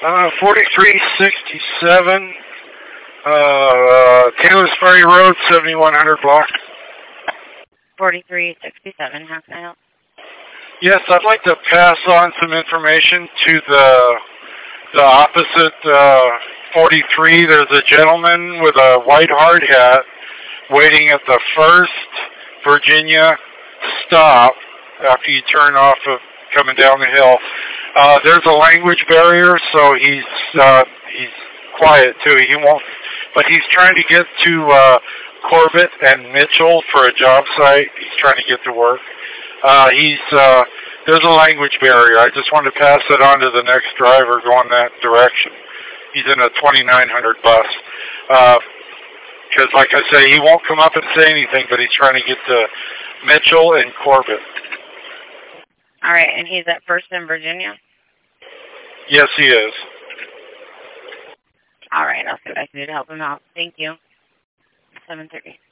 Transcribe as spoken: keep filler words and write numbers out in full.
Uh, forty-three sixty-seven, uh, Taylor's Ferry Road, seventy-one hundred block. forty-three sixty-seven, how can I help? Yes, I'd like to pass on some information to the the opposite uh, forty-three. There's a gentleman with a white hard hat waiting at the first Virginia stop after you turn off of coming down the hill. Uh, there's a language barrier, so he's uh, he's quiet too. He won't, but he's trying to get to uh, Corbett and Mitchell for a job site. He's trying to get to work. Uh, he's uh, there's a language barrier. I just wanted to pass it on to the next driver going that direction. He's in a twenty-nine hundred bus. Because, uh, like I say, he won't come up and say anything, but he's trying to get to Mitchell and Corbett. All right, and he's at First in Virginia? Yes, he is. All right, I'll see what I can do to help him out. Thank you. seven thirty.